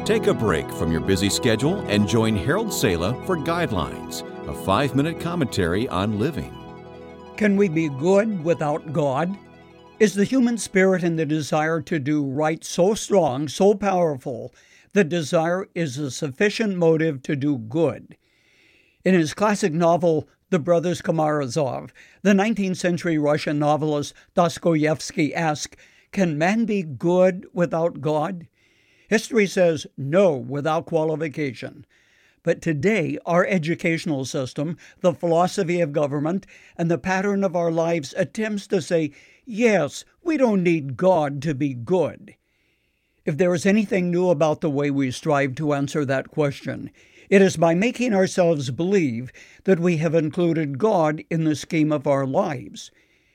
Take a break from your busy schedule and join Harold Sala for Guidelines, a 5-minute commentary on living. Can we be good without God? Is the human spirit and the desire to do right so strong, so powerful, that desire is a sufficient motive to do good? In his classic novel, The Brothers Karamazov, the 19th century Russian novelist Dostoevsky asked, "Can man be good without God?" History says no without qualification. But today, our educational system, the philosophy of government, and the pattern of our lives attempts to say, yes, we don't need God to be good. If there is anything new about the way we strive to answer that question, it is by making ourselves believe that we have included God in the scheme of our lives.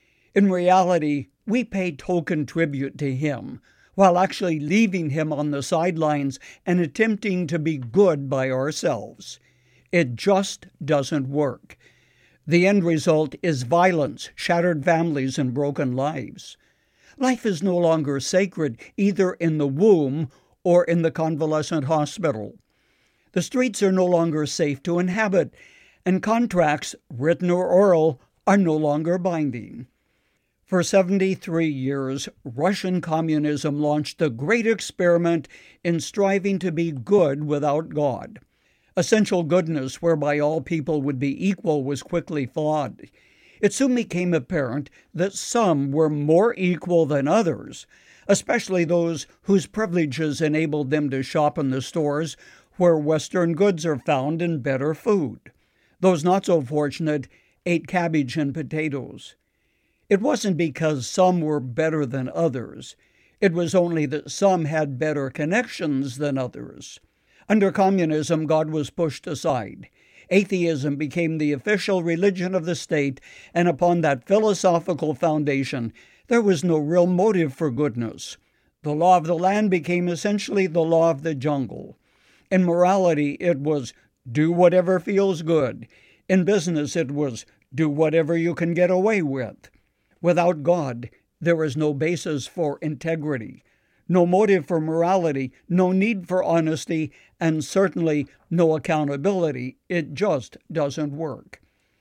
In reality, we pay token tribute to Him, while actually leaving Him on the sidelines and attempting to be good by ourselves. It just doesn't work. The end result is violence, shattered families, and broken lives. Life is no longer sacred either in the womb or in the convalescent hospital. The streets are no longer safe to inhabit, and contracts, written or oral, are no longer binding. For 73 years, Russian communism launched a great experiment in striving to be good without God. Essential goodness, whereby all people would be equal, was quickly flawed. It soon became apparent that some were more equal than others, especially those whose privileges enabled them to shop in the stores where Western goods are found and better food. Those not so fortunate ate cabbage and potatoes. It wasn't because some were better than others. It was only that some had better connections than others. Under communism, God was pushed aside. Atheism became the official religion of the state, and upon that philosophical foundation, there was no real motive for goodness. The law of the land became essentially the law of the jungle. In morality, it was do whatever feels good. In business, it was do whatever you can get away with. Without God, there is no basis for integrity, no motive for morality, no need for honesty, and certainly no accountability. It just doesn't work.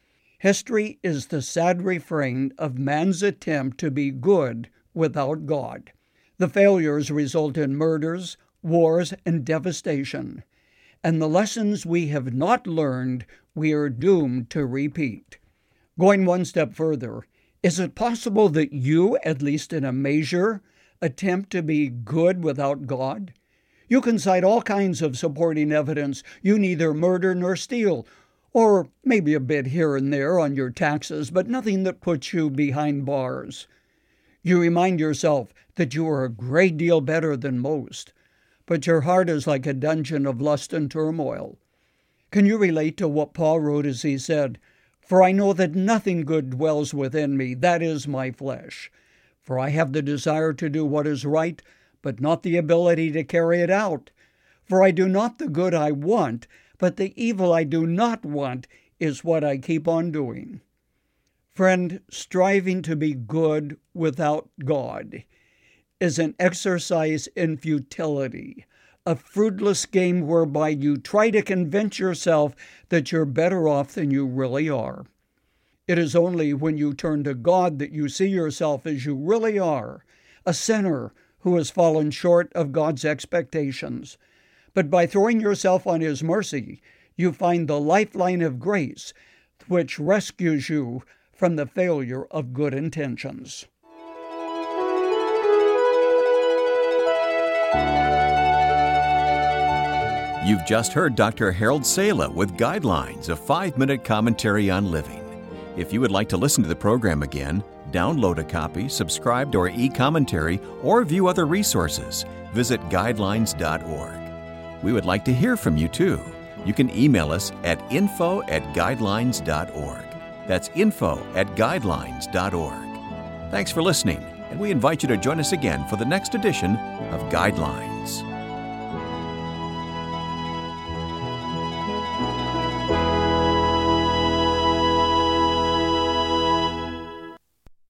History is the sad refrain of man's attempt to be good without God. The failures result in murders, wars, and devastation. And the lessons we have not learned, we are doomed to repeat. Going one step further, is it possible that you, at least in a measure, attempt to be good without God? You can cite all kinds of supporting evidence. You neither murder nor steal, or maybe a bit here and there on your taxes, but nothing that puts you behind bars. You remind yourself that you are a great deal better than most, but your heart is like a dungeon of lust and turmoil. Can you relate to what Paul wrote as he said, "For I know that nothing good dwells within me, that is my flesh. For I have the desire to do what is right, but not the ability to carry it out. For I do not the good I want, but the evil I do not want is what I keep on doing." Friend, striving to be good without God is an exercise in futility, a fruitless game whereby you try to convince yourself that you're better off than you really are. It is only when you turn to God that you see yourself as you really are, a sinner who has fallen short of God's expectations. But by throwing yourself on His mercy, you find the lifeline of grace, which rescues you from the failure of good intentions. You've just heard Dr. Harold Sala with Guidelines, a 5-minute commentary on living. If you would like to listen to the program again, download a copy, subscribe to our e-commentary, or view other resources, visit guidelines.org. We would like to hear from you too. You can email us at info@guidelines.org. That's info@guidelines.org. Thanks for listening, and we invite you to join us again for the next edition of Guidelines.